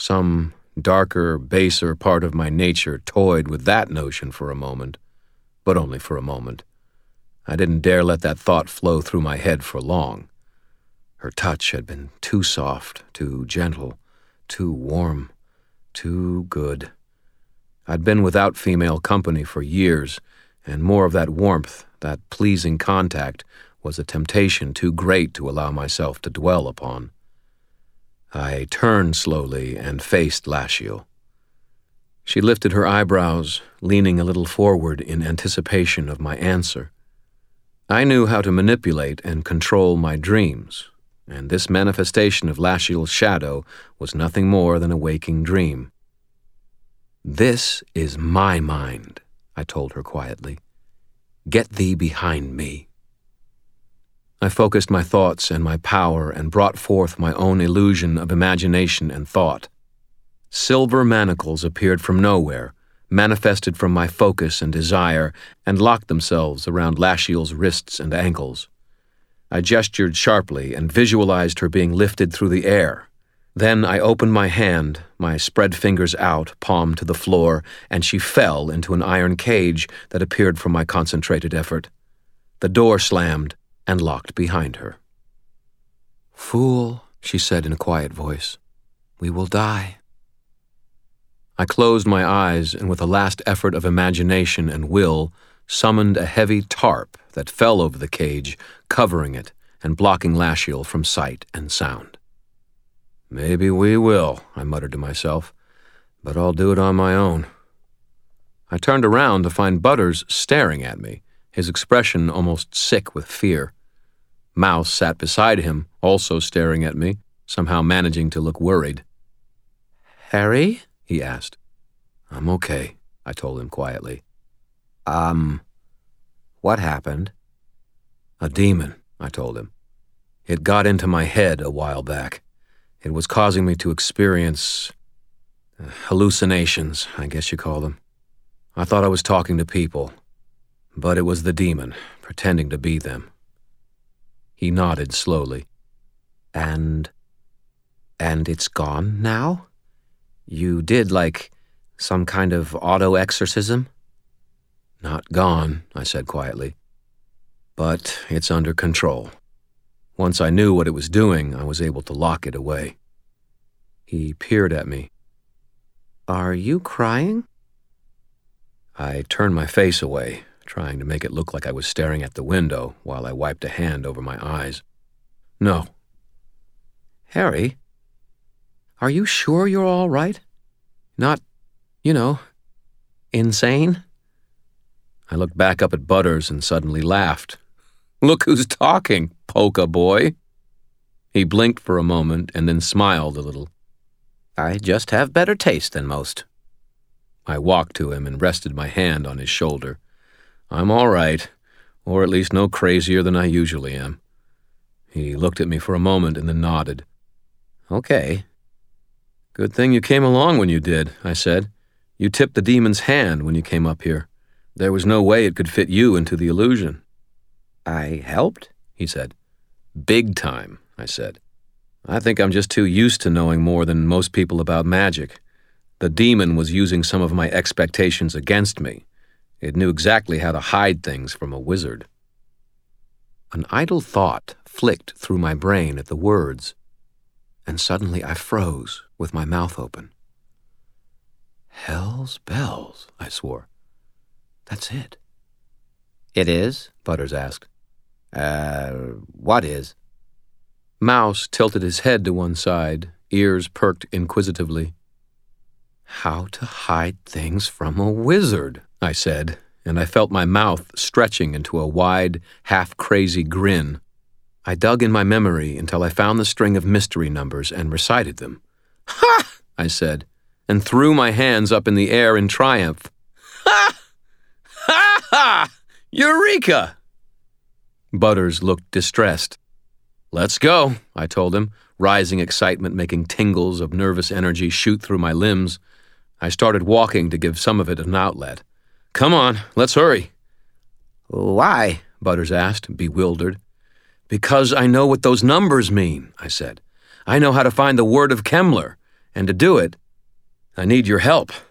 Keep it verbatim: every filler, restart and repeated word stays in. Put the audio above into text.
Some darker, baser part of my nature toyed with that notion for a moment, but only for a moment. I didn't dare let that thought flow through my head for long. Her touch had been too soft, too gentle, too warm, too good. I'd been without female company for years, and more of that warmth, that pleasing contact, was a temptation too great to allow myself to dwell upon. I turned slowly and faced Lashiel. She lifted her eyebrows, leaning a little forward in anticipation of my answer. I knew how to manipulate and control my dreams, and this manifestation of Lashiel's shadow was nothing more than a waking dream. "This is my mind," I told her quietly. "Get thee behind me." I focused my thoughts and my power and brought forth my own illusion of imagination and thought. Silver manacles appeared from nowhere, manifested from my focus and desire, and locked themselves around Lashiel's wrists and ankles. I gestured sharply and visualized her being lifted through the air. Then I opened my hand, my spread fingers out, palm to the floor, and she fell into an iron cage that appeared from my concentrated effort. The door slammed and locked behind her. "Fool," she said in a quiet voice, "we will die." I closed my eyes and with a last effort of imagination and will, summoned a heavy tarp that fell over the cage, covering it and blocking Lashiel from sight and sound. "Maybe we will," I muttered to myself, "but I'll do it on my own." I turned around to find Butters staring at me, his expression almost sick with fear. Mouse sat beside him, also staring at me, somehow managing to look worried. "Harry?" he asked. "I'm okay," I told him quietly. Um, what happened?" "A demon," I told him. "It got into my head a while back. It was causing me to experience uh, hallucinations, I guess you call them. I thought I was talking to people, but it was the demon, pretending to be them." He nodded slowly. And, and it's gone now? You did, like, some kind of auto-exorcism?" "Not gone," I said quietly. "But it's under control. Once I knew what it was doing, I was able to lock it away." He peered at me. "Are you crying?" I turned my face away, trying to make it look like I was staring at the window while I wiped a hand over my eyes. "No." "Harry, are you sure you're all right? Not, you know, insane?" I looked back up at Butters and suddenly laughed. "Look who's talking, polka boy." He blinked for a moment and then smiled a little. "I just have better taste than most." I walked to him and rested my hand on his shoulder. "I'm all right, or at least no crazier than I usually am." He looked at me for a moment and then nodded. "Okay." "Good thing you came along when you did," I said. "You tipped the demon's hand when you came up here. There was no way it could fit you into the illusion." "I helped?" he said. "Big time," I said. "I think I'm just too used to knowing more than most people about magic. The demon was using some of my expectations against me. It knew exactly how to hide things from a wizard." An idle thought flicked through my brain at the words, and suddenly I froze with my mouth open. "Hell's bells," I swore. "That's it." "It is?" Butters asked. Uh, what is?" Mouse tilted his head to one side, ears perked inquisitively. "How to hide things from a wizard," I said, and I felt my mouth stretching into a wide, half-crazy grin. I dug in my memory until I found the string of mystery numbers and recited them. "Ha!" I said, and threw my hands up in the air in triumph. "Ha! Ha ha! Eureka!" Butters looked distressed. "Let's go," I told him, rising excitement making tingles of nervous energy shoot through my limbs. I started walking to give some of it an outlet. "Come on, let's hurry." "Why?" Butters asked, bewildered. "Because I know what those numbers mean," I said. "I know how to find the word of Kemmler, And to do it, I need your help.